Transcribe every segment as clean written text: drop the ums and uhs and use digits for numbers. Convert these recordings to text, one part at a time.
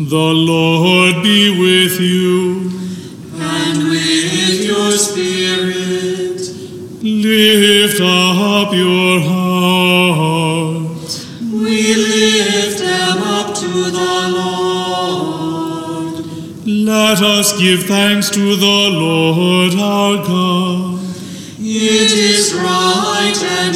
The Lord be with you. And with your spirit. Lift up your hearts. We lift them up to the Lord. Let us give thanks to the Lord our God. It is right and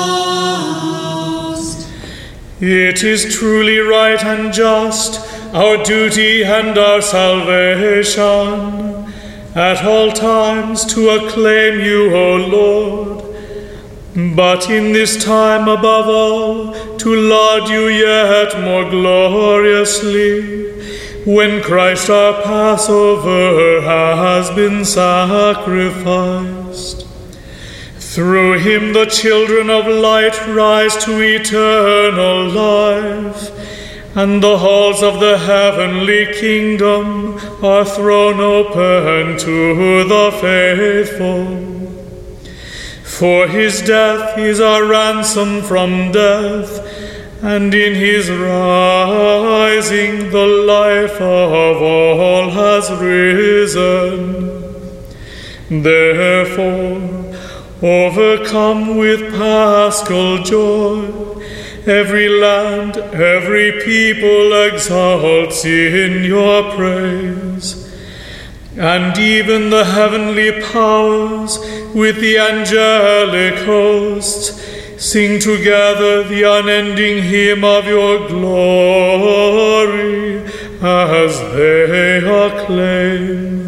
just. It is truly right and just, our duty and our salvation, at all times to acclaim you, O Lord, but in this time above all to laud you yet more gloriously, when Christ our Passover has been sacrificed. Through him the children of light rise to eternal life, and the halls of the heavenly kingdom are thrown open to the faithful. For his death is our ransom from death, and in his rising the life of all has risen. Therefore, overcome with paschal joy, every land, every people exalts in your praise. And even the heavenly powers with the angelic hosts sing together the unending hymn of your glory as they acclaim.